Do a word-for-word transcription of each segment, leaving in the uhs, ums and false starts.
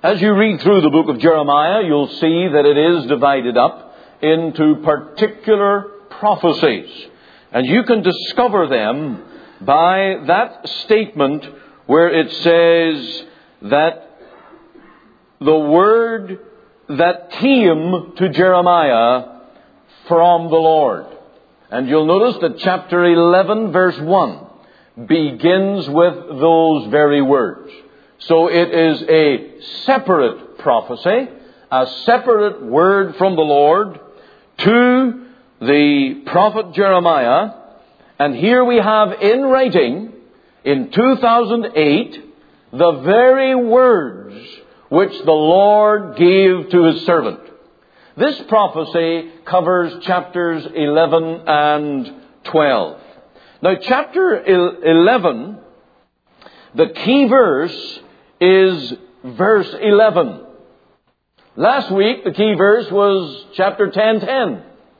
As you read through the book of Jeremiah, you'll see that it is divided up into particular prophecies. And you can discover them by that statement where it says that the word that came to Jeremiah from the Lord. And you'll notice that chapter eleven, verse one, begins with those very words. So it is a separate prophecy, a separate word from the Lord to the prophet Jeremiah. And here we have in writing, in two thousand eight, the very words which the Lord gave to His servant. This prophecy covers chapters eleven and twelve. Now, chapter eleven, the key verse is verse eleven. Last week, the key verse was chapter ten ten.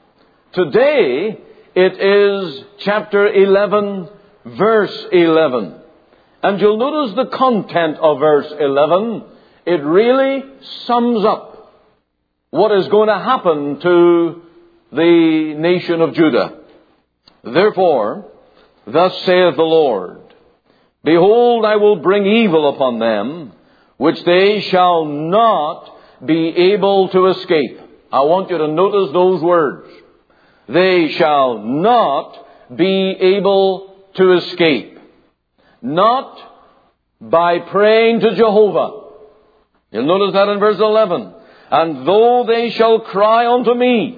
Today, it is chapter eleven, verse eleven. And you'll notice the content of verse eleven. It really sums up what is going to happen to the nation of Judah. Therefore, thus saith the Lord, Behold, I will bring evil upon them, which they shall not be able to escape. I want you to notice those words. They shall not be able to escape. Not by praying to Jehovah. You'll notice that in verse eleven. And though they shall cry unto me,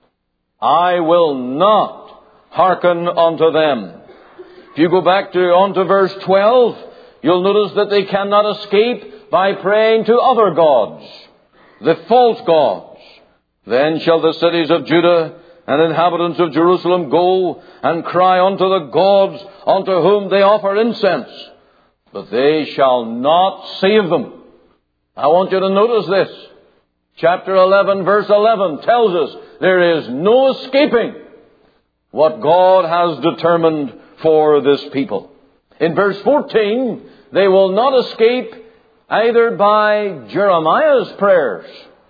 I will not hearken unto them. If you go back to onto verse twelve, you'll notice that they cannot escape by praying to other gods, the false gods. Then shall the cities of Judah and inhabitants of Jerusalem go and cry unto the gods unto whom they offer incense, but they shall not save them. I want you to notice this. Chapter eleven, verse eleven tells us there is no escaping what God has determined for this people. In verse fourteen, they will not escape either by Jeremiah's prayers.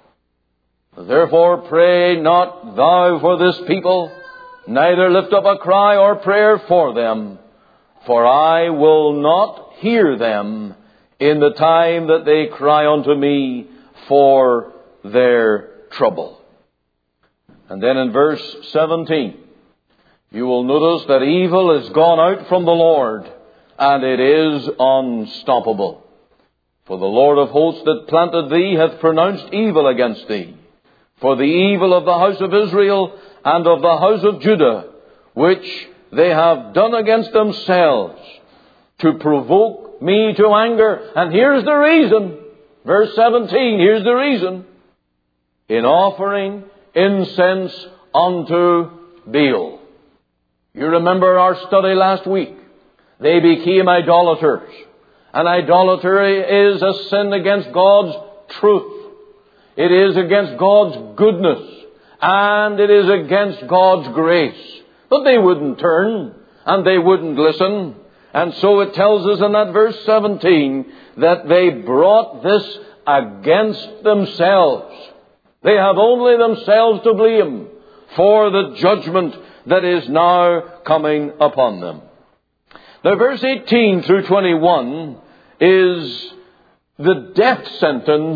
Therefore pray not thou for this people, neither lift up a cry or prayer for them, for I will not hear them in the time that they cry unto me for their trouble. And then in verse seventeen, you will notice that evil is gone out from the Lord, and it is unstoppable. For the Lord of hosts that planted thee hath pronounced evil against thee, for the evil of the house of Israel and of the house of Judah, which they have done against themselves, to provoke me to anger. And here's the reason. Verse seventeen, here's the reason. In offering incense unto Baal. You remember our study last week. They became idolaters. And idolatry is a sin against God's truth. It is against God's goodness. And it is against God's grace. But they wouldn't turn. And they wouldn't listen. And so it tells us in that verse seventeen that they brought this against themselves. They have only themselves to blame for the judgment that is now coming upon them. Now, verse eighteen through twenty-one is the death sentence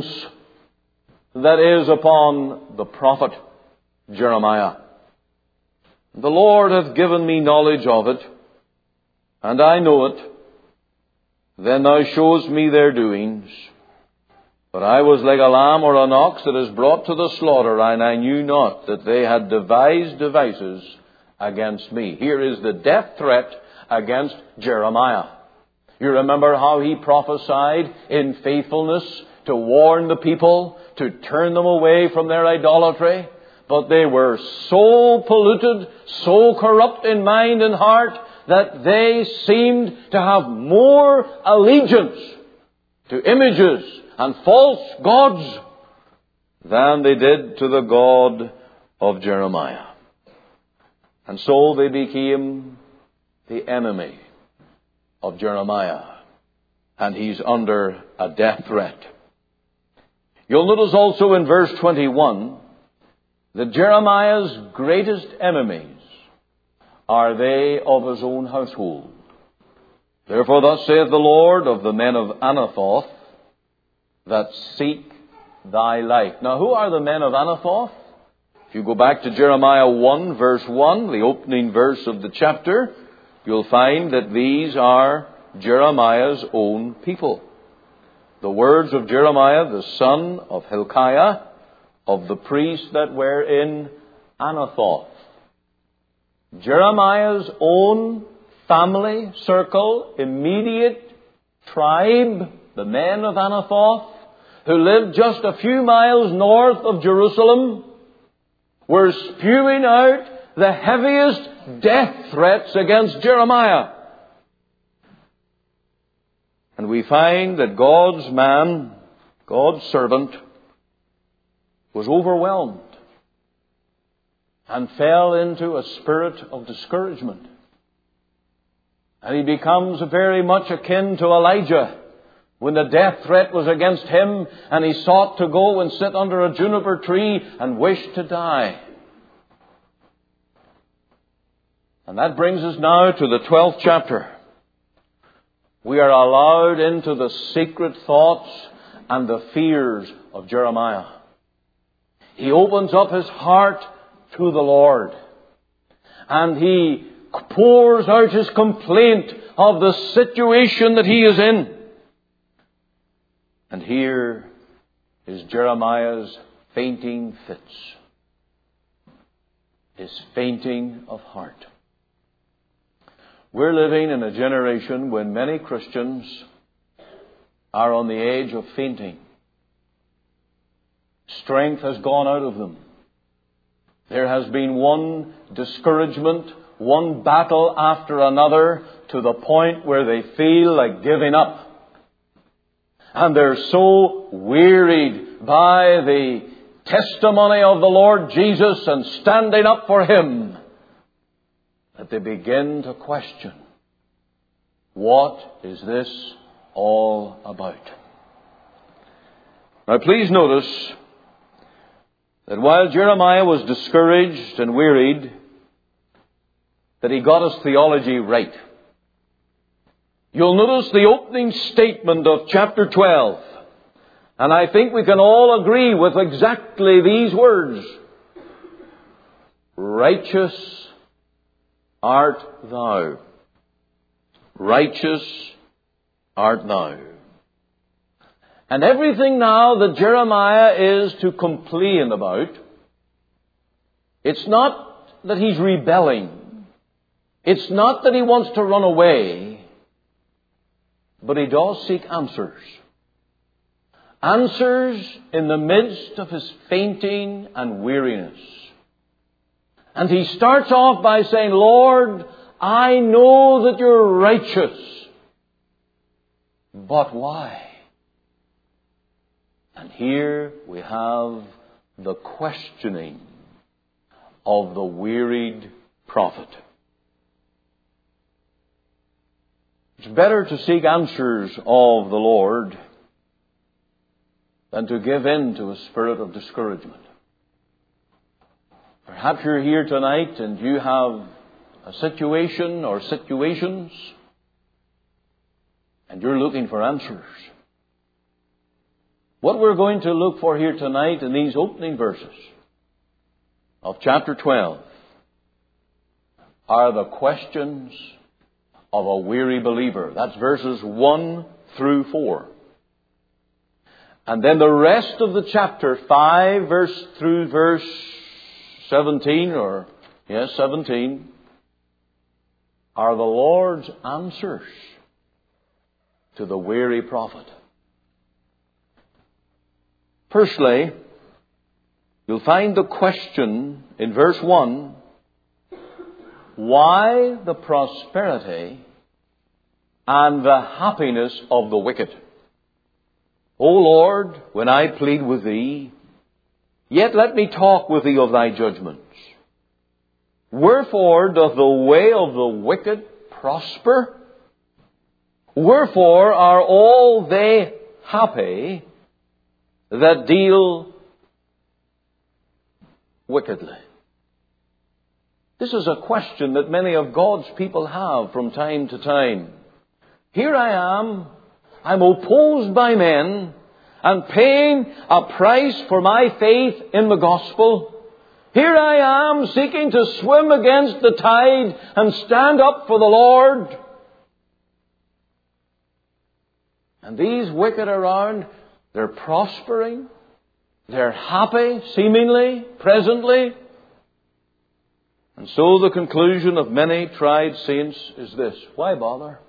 that is upon the prophet Jeremiah. The Lord hath given me knowledge of it, and I know it. Then thou showest me their doings. But I was like a lamb or an ox that is brought to the slaughter, and I knew not that they had devised devices against me. Here is the death threat against Jeremiah. You remember how he prophesied in faithfulness to warn the people, to turn them away from their idolatry. But they were so polluted, so corrupt in mind and heart, that they seemed to have more allegiance to images and false gods than they did to the God of Jeremiah. And so they became the enemy of Jeremiah. And he's under a death threat. You'll notice also in verse twenty-one that Jeremiah's greatest enemies are they of his own household. Therefore thus saith the Lord of the men of Anathoth that seek thy life. Now who are the men of Anathoth? If you go back to Jeremiah one verse one, the opening verse of the chapter, you'll find that these are Jeremiah's own people. The words of Jeremiah, the son of Hilkiah, of the priests that were in Anathoth. Jeremiah's own family, circle, immediate tribe, the men of Anathoth, who lived just a few miles north of Jerusalem, were spewing out the heaviest death threats against Jeremiah. And we find that God's man, God's servant, was overwhelmed and fell into a spirit of discouragement. And he becomes very much akin to Elijah when the death threat was against him and he sought to go and sit under a juniper tree and wished to die. And that brings us now to the twelfth chapter. We are allowed into the secret thoughts and the fears of Jeremiah. He opens up his heart to the Lord. And he pours out his complaint of the situation that he is in. And here is Jeremiah's fainting fits. His fainting of heart. We're living in a generation when many Christians are on the edge of fainting. Strength has gone out of them. There has been one discouragement, one battle after another, to the point where they feel like giving up. And they're so wearied by the testimony of the Lord Jesus and standing up for Him that they begin to question, what is this all about? Now please notice that while Jeremiah was discouraged and wearied, that he got his theology right. You'll notice the opening statement of chapter twelve. And I think we can all agree with exactly these words. Righteous art thou. Righteous art thou. And everything now that Jeremiah is to complain about, it's not that he's rebelling. It's not that he wants to run away. But he does seek answers. Answers in the midst of his fainting and weariness. And he starts off by saying, Lord, I know that you're righteous. But why? And here we have the questioning of the wearied prophet. It's better to seek answers of the Lord than to give in to a spirit of discouragement. Perhaps you're here tonight and you have a situation or situations and you're looking for answers. What we're going to look for here tonight in these opening verses of chapter twelve are the questions of a weary believer. That's verses one through four. And then the rest of the chapter, five verse through verse seventeen, or yes, seventeen, are the Lord's answers to the weary prophet. Firstly, you'll find the question in verse one, why the prosperity and the happiness of the wicked? O Lord, when I plead with Thee, yet let me talk with Thee of Thy judgments. Wherefore doth the way of the wicked prosper? Wherefore are all they happy that deal wickedly? This is a question that many of God's people have from time to time. Here I am, I'm opposed by men and paying a price for my faith in the gospel. Here I am seeking to swim against the tide and stand up for the Lord. And these wicked around, they're prospering, they're happy, seemingly, presently. And so the conclusion of many tried saints is this: why bother?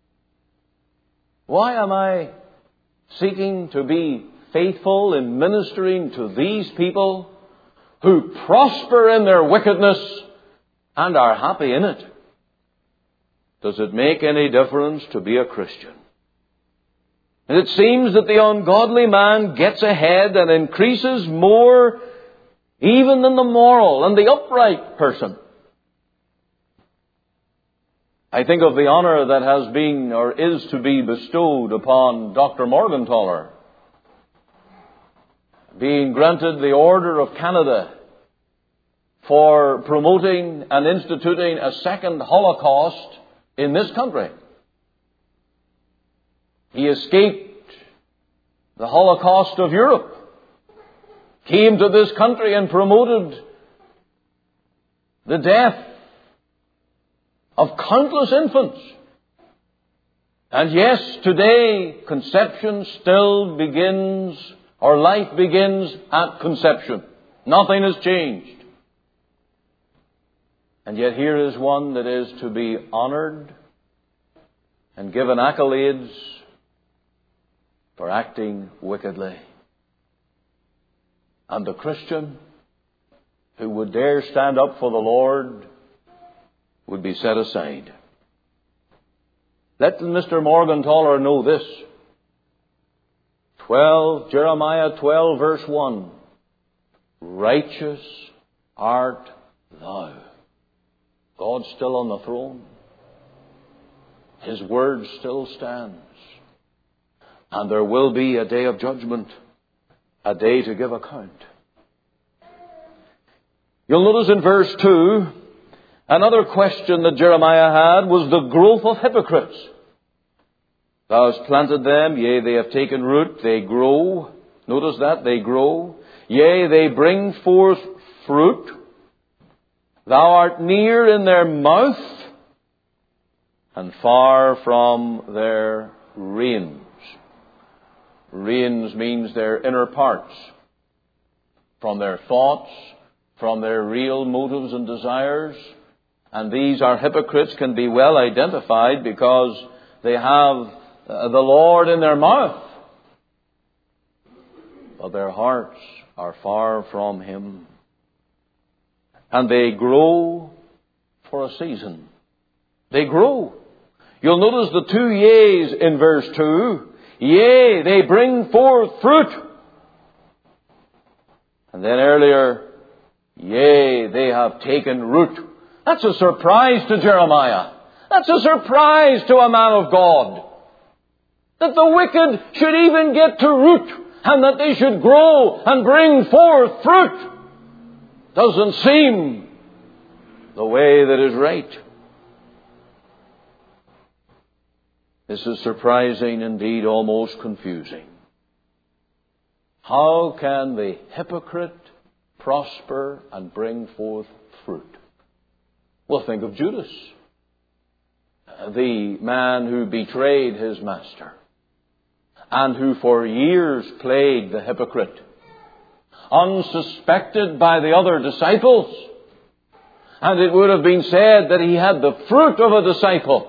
Why am I seeking to be faithful in ministering to these people who prosper in their wickedness and are happy in it? Does it make any difference to be a Christian? And it seems that the ungodly man gets ahead and increases more even than the moral and the upright person. I think of the honor that has been or is to be bestowed upon Doctor Morgentaler, being granted the Order of Canada for promoting and instituting a second Holocaust in this country. He escaped the Holocaust of Europe, came to this country and promoted the death of countless infants. And yes, today conception still begins, or life begins at conception. Nothing has changed. And yet here is one that is to be honored and given accolades for acting wickedly. And the Christian who would dare stand up for the Lord would be set aside. Let Mister Morgentaler know this. Twelve, Jeremiah twelve verse one. Righteous art thou. God's still on the throne. His word still stands. And there will be a day of judgment, a day to give account. You'll notice in verse two, another question that Jeremiah had was the growth of hypocrites. Thou hast planted them, yea, they have taken root, they grow. Notice that, they grow. Yea, they bring forth fruit. Thou art near in their mouth and far from their reins. Reins means their inner parts. From their thoughts, from their real motives and desires. And these are hypocrites can be well identified because they have the Lord in their mouth, but their hearts are far from Him. And they grow for a season. They grow. You'll notice the two yeas in verse two. Yea, they bring forth fruit. And then earlier, yea, they have taken root. That's a surprise to Jeremiah. That's a surprise to a man of God. That the wicked should even get to root and that they should grow and bring forth fruit. Doesn't seem the way that is right. This is surprising, indeed almost confusing. How can the hypocrite prosper and bring forth fruit? Well, think of Judas, the man who betrayed his master and who for years played the hypocrite, unsuspected by the other disciples. And it would have been said that he had the fruit of a disciple.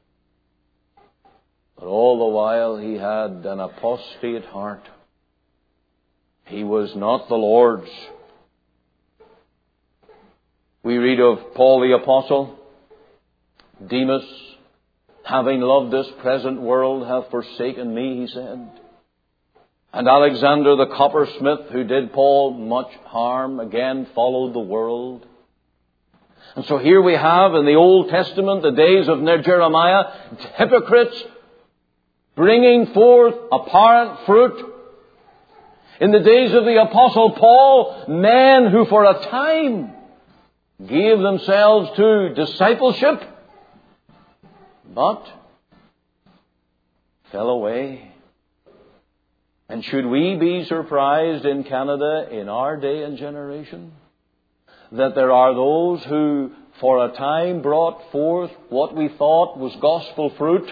But all the while he had an apostate heart. He was not the Lord's. We read of Paul the Apostle. Demas, having loved this present world, hath forsaken me, he said. And Alexander the coppersmith, who did Paul much harm, again followed the world. And so here we have in the Old Testament, the days of Jeremiah, hypocrites bringing forth apparent fruit. In the days of the Apostle Paul, men who for a time gave themselves to discipleship, but fell away. And should we be surprised in Canada in our day and generation that there are those who for a time brought forth what we thought was gospel fruit,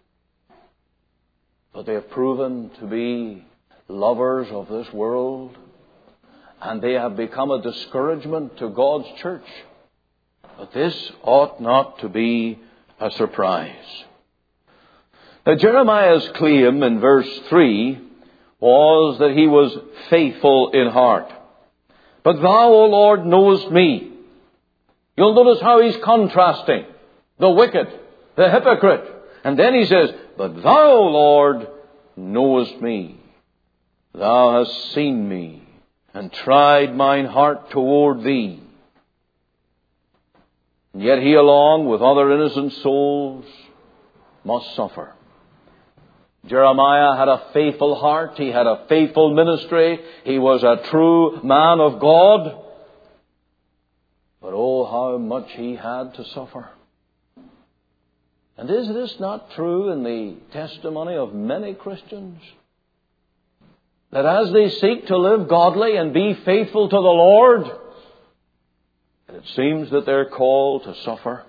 but they have proven to be lovers of this world, and they have become a discouragement to God's church? But this ought not to be a surprise. Now, Jeremiah's claim in verse three was that he was faithful in heart. But thou, O Lord, knowest me. You'll notice how he's contrasting the wicked, the hypocrite. And then he says, but thou, O Lord, knowest me. Thou hast seen me and tried mine heart toward thee. And yet he, along with other innocent souls, must suffer. Jeremiah had a faithful heart. He had a faithful ministry. He was a true man of God. But oh, how much he had to suffer. And is this not true in the testimony of many Christians? That as they seek to live godly and be faithful to the Lord, it seems that they're called to suffer.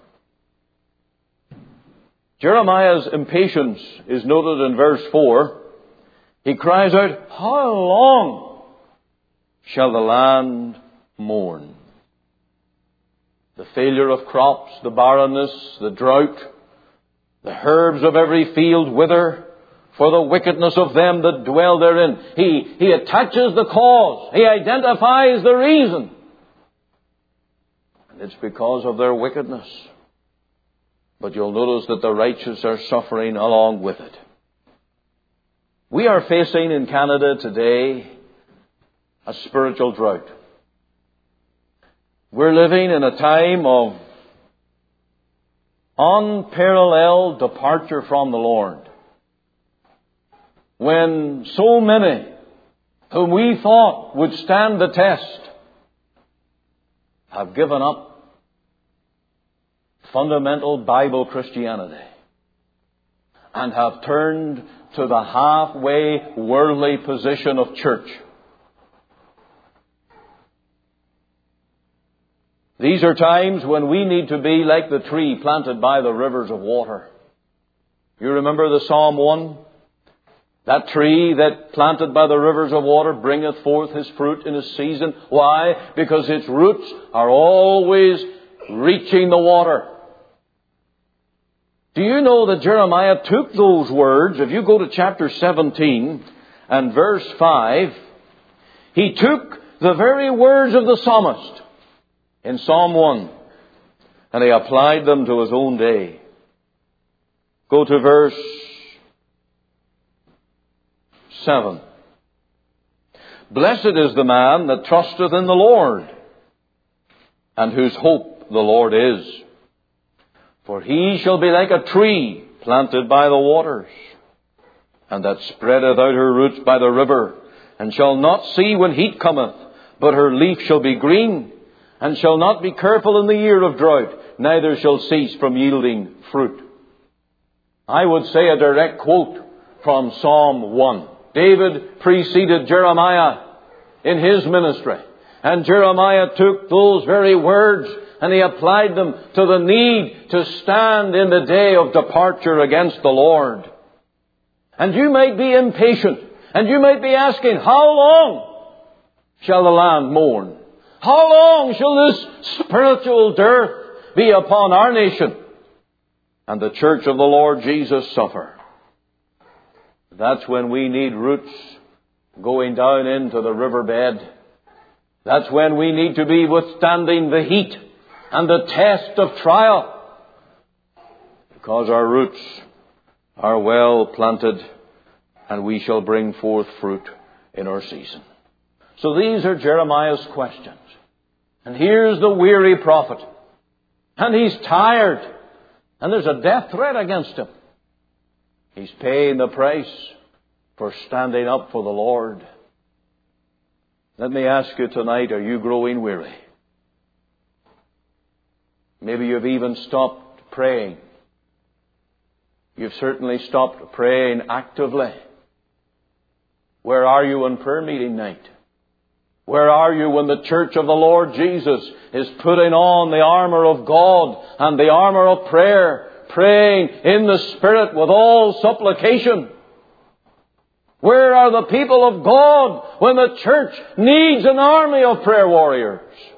Jeremiah's impatience is noted in verse four. He cries out, how long shall the land mourn? The failure of crops, the barrenness, the drought, the herbs of every field wither for the wickedness of them that dwell therein. He, he attaches the cause. He identifies the reason. And it's because of their wickedness. But you'll notice that the righteous are suffering along with it. We are facing in Canada today a spiritual drought. We're living in a time of unparalleled departure from the Lord. When so many whom we thought would stand the test have given up fundamental Bible Christianity and have turned to the halfway worldly position of church. These are times when we need to be like the tree planted by the rivers of water. You remember the Psalm one? That tree that planted by the rivers of water bringeth forth his fruit in his season. Why? Because its roots are always reaching the water. Do you know that Jeremiah took those words? If you go to chapter seventeen and verse five, he took the very words of the psalmist in Psalm one and he applied them to his own day. Go to verse seven. Blessed is the man that trusteth in the Lord, and whose hope the Lord is. For he shall be like a tree planted by the waters, and that spreadeth out her roots by the river, and shall not see when heat cometh, but her leaf shall be green, and shall not be careful in the year of drought, neither shall cease from yielding fruit. I would say a direct quote from Psalm one. David preceded Jeremiah in his ministry. And Jeremiah took those very words and he applied them to the need to stand in the day of departure against the Lord. And you might be impatient. And you might be asking, how long shall the land mourn? How long shall this spiritual dearth be upon our nation? And the church of the Lord Jesus suffer. That's when we need roots going down into the riverbed. That's when we need to be withstanding the heat and the test of trial. Because our roots are well planted and we shall bring forth fruit in our season. So these are Jeremiah's questions. And here's the weary prophet. And he's tired. And there's a death threat against him. He's paying the price for standing up for the Lord. Let me ask you tonight, are you growing weary? Maybe you've even stopped praying. You've certainly stopped praying actively. Where are you on prayer meeting night? Where are you when the church of the Lord Jesus is putting on the armour of God and the armour of prayer, praying in the Spirit with all supplication? Where are the people of God when the church needs an army of prayer warriors?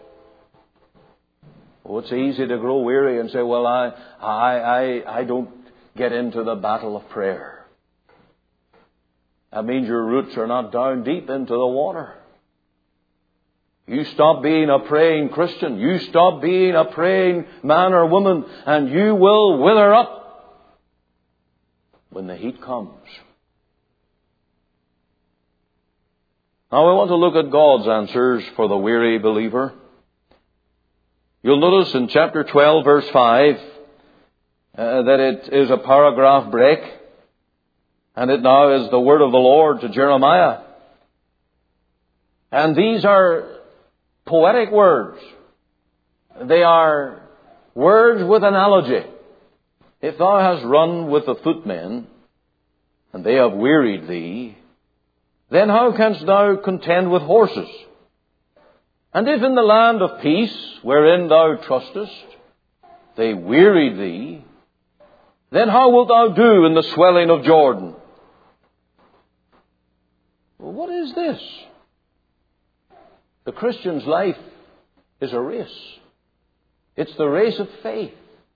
Oh, it's easy to grow weary and say, well, I, I, I, I don't get into the battle of prayer. That means your roots are not down deep into the water. You stop being a praying Christian. You stop being a praying man or woman, and you will wither up when the heat comes. Now we want to look at God's answers for the weary believer. You'll notice in chapter twelve, verse five, uh, that it is a paragraph break. And it now is the word of the Lord to Jeremiah. And these are poetic words. They are words with analogy. If thou hast run with the footmen, and they have wearied thee, then how canst thou contend with horses? And if in the land of peace, wherein thou trustest, they wearied thee, then how wilt thou do in the swelling of Jordan? Well, what is this? The Christian's life is a race. It's the race of faith.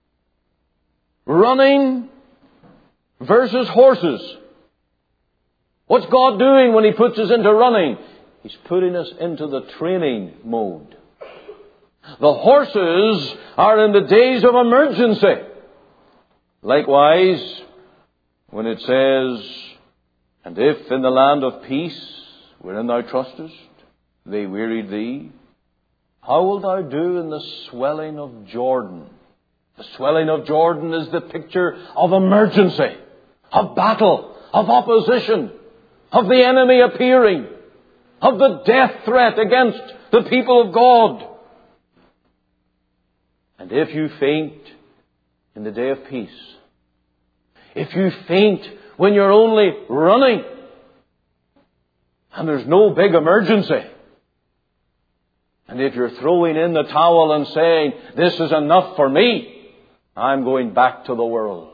Running versus horses. What's God doing when He puts us into running? He's putting us into the training mode. The horses are in the days of emergency. Likewise, when it says, and if in the land of peace, wherein thou trustest, they wearied thee, how wilt thou do in the swelling of Jordan? The swelling of Jordan is the picture of emergency, of battle, of opposition, of the enemy appearing, of the death threat against the people of God. And if you faint in the day of peace, if you faint when you're only running, and there's no big emergency, and if you're throwing in the towel and saying, this is enough for me, I'm going back to the world,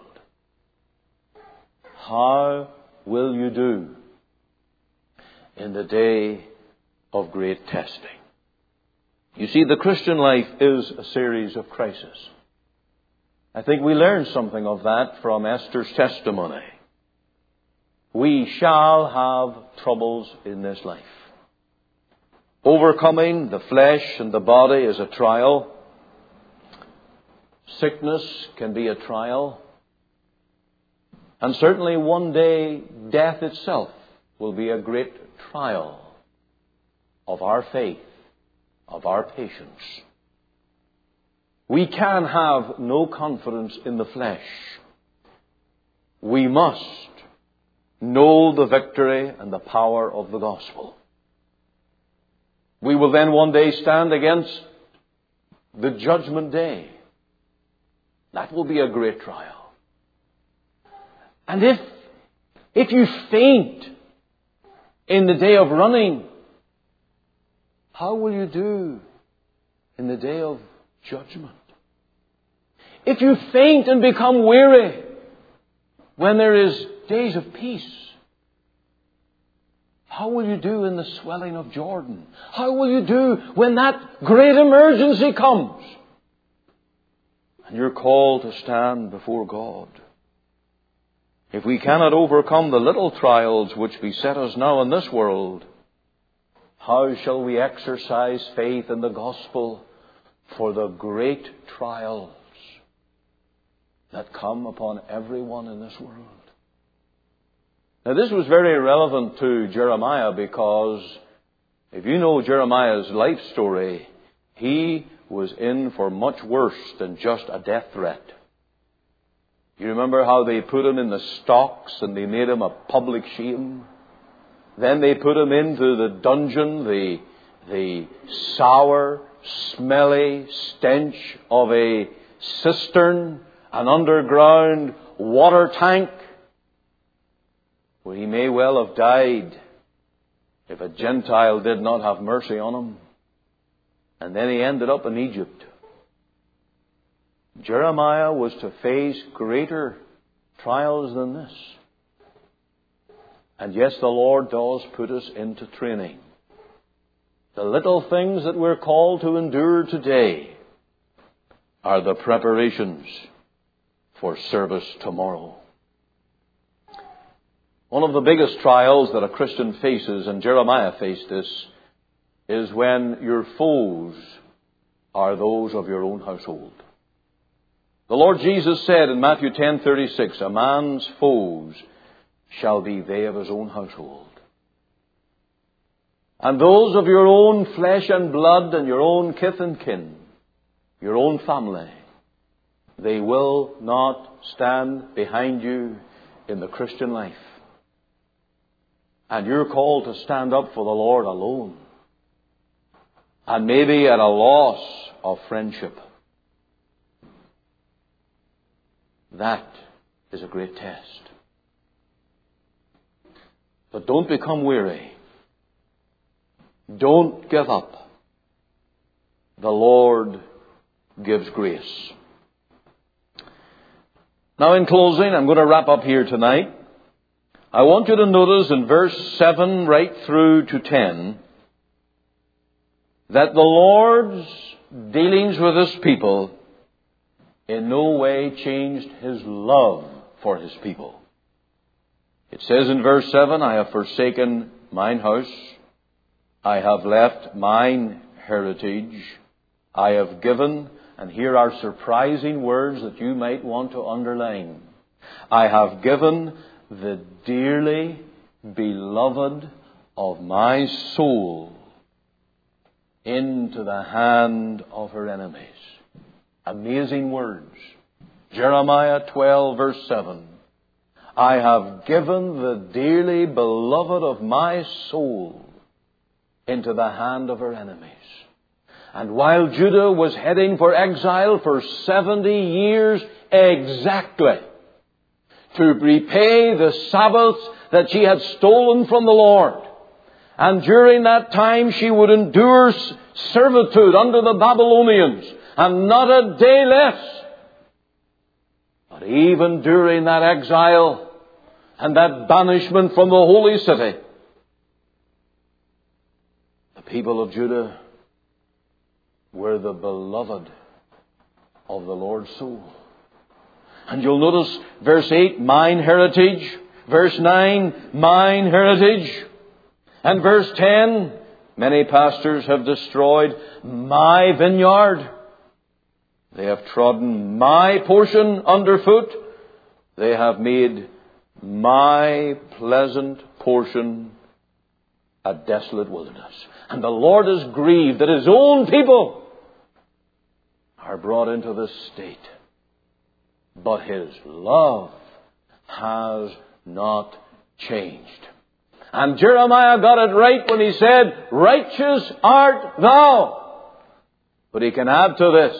how will you do in the day of great testing? You see, the Christian life is a series of crises. I think we learned something of that from Esther's testimony. We shall have troubles in this life. Overcoming the flesh and the body is a trial. Sickness can be a trial. And certainly one day, death itself will be a great trial of our faith, of our patience. We can have no confidence in the flesh. We must know the victory and the power of the gospel. We will then one day stand against the judgment day. That will be a great trial. And if, if you faint in the day of running, how will you do in the day of judgment? If you faint and become weary when there is days of peace, how will you do in the swelling of Jordan? How will you do when that great emergency comes and you're called to stand before God? If we cannot overcome the little trials which beset us now in this world, how shall we exercise faith in the gospel for the great trials that come upon everyone in this world? Now, this was very relevant to Jeremiah because if you know Jeremiah's life story, he was in for much worse than just a death threat. You remember how they put him in the stocks and they made him a public shame? Then they put him into the dungeon, the, the sour, smelly stench of a cistern, an underground water tank, where he may well have died if a Gentile did not have mercy on him. And then he ended up in Egypt. Jeremiah was to face greater trials than this. And yes, the Lord does put us into training. The little things that we're called to endure today are the preparations for service tomorrow. One of the biggest trials that a Christian faces, and Jeremiah faced this, is when your foes are those of your own household. The Lord Jesus said in Matthew ten thirty-six, a man's foes shall be they of his own household. And those of your own flesh and blood and your own kith and kin, your own family, they will not stand behind you in the Christian life. And you're called to stand up for the Lord alone. And maybe at a loss of friendship. That is a great test. But don't become weary. Don't give up. The Lord gives grace. Now in closing, I'm going to wrap up here tonight. I want you to notice in verse seven right through to ten that the Lord's dealings with His people in no way changed His love for His people. It says in verse seven, I have forsaken mine house, I have left mine heritage, I have given, and here are surprising words that you might want to underline. I have given the dearly beloved of my soul into the hand of her enemies. Amazing words. Jeremiah twelve verse seven. I have given the dearly beloved of my soul into the hand of her enemies. And while Judah was heading for exile for seventy years exactly, to repay the Sabbaths that she had stolen from the Lord, and during that time she would endure servitude under the Babylonians, and not a day less. But even during that exile and that banishment from the holy city, the people of Judah were the beloved of the Lord's soul. And you'll notice verse eight, mine heritage. Verse nine, mine heritage. And verse ten, many pastors have destroyed my vineyard. They have trodden my portion underfoot. They have made my pleasant portion a desolate wilderness. And the Lord is grieved that His own people are brought into this state. But His love has not changed. And Jeremiah got it right when he said, righteous art thou. But he can add to this,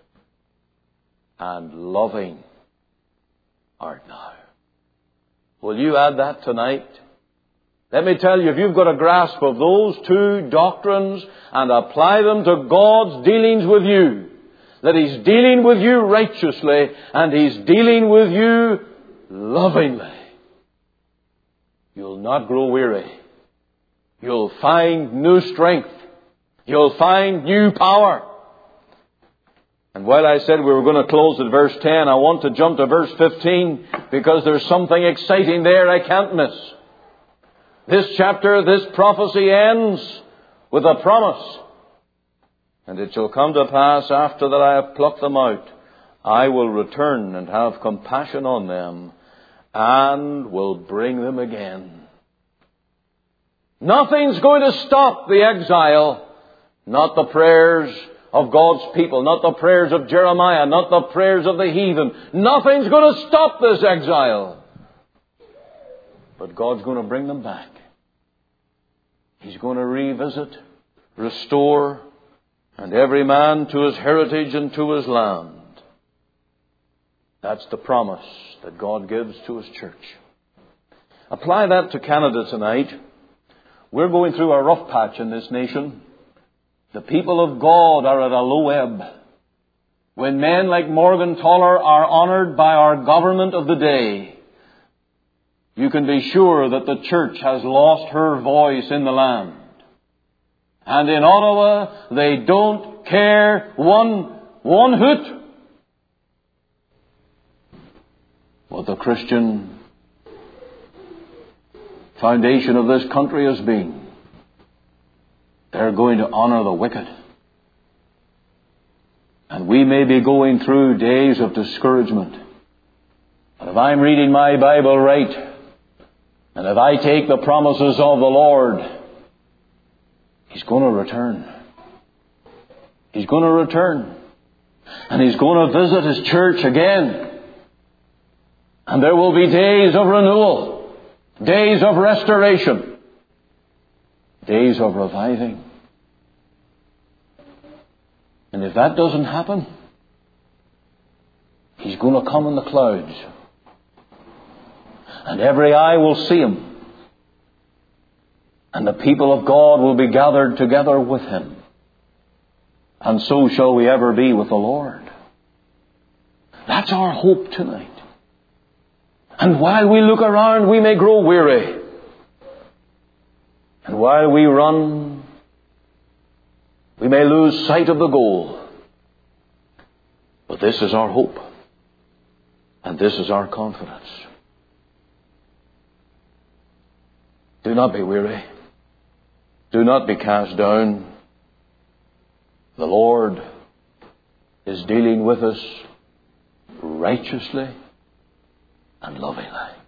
and loving art thou. Will you add that tonight? Let me tell you, if you've got a grasp of those two doctrines and apply them to God's dealings with you, that He's dealing with you righteously and He's dealing with you lovingly, you'll not grow weary. You'll find new strength. You'll find new power. And while I said we were going to close at verse ten, I want to jump to verse fifteen because there's something exciting there I can't miss. This chapter, this prophecy ends with a promise. And it shall come to pass after that I have plucked them out, I will return and have compassion on them and will bring them again. Nothing's going to stop the exile. Not the prayers of God's people, not the prayers of Jeremiah, not the prayers of the heathen. Nothing's going to stop this exile. But God's going to bring them back. He's going to revisit restore, and every man to his heritage and to his land. That's the promise that God gives to His church. Apply that to Canada tonight. We're going through a rough patch in this nation. The people of God are at a low ebb. When men like Morgentaler are honoured by our government of the day, you can be sure that the church has lost her voice in the land. And in Ottawa, they don't care one, one hoot what the Christian foundation of this country has been. They're going to honour the wicked. And we may be going through days of discouragement. But if I'm reading my Bible right, and if I take the promises of the Lord, He's going to return. He's going to return. And He's going to visit His church again. And there will be days of renewal, days of restoration, days of reviving. And if that doesn't happen, He's going to come in the clouds. And every eye will see Him. And the people of God will be gathered together with Him. And so shall we ever be with the Lord. That's our hope tonight. And while we look around, we may grow weary. And while we run, we may lose sight of the goal. But this is our hope. And this is our confidence. Do not be weary. Do not be cast down. The Lord is dealing with us righteously and lovingly.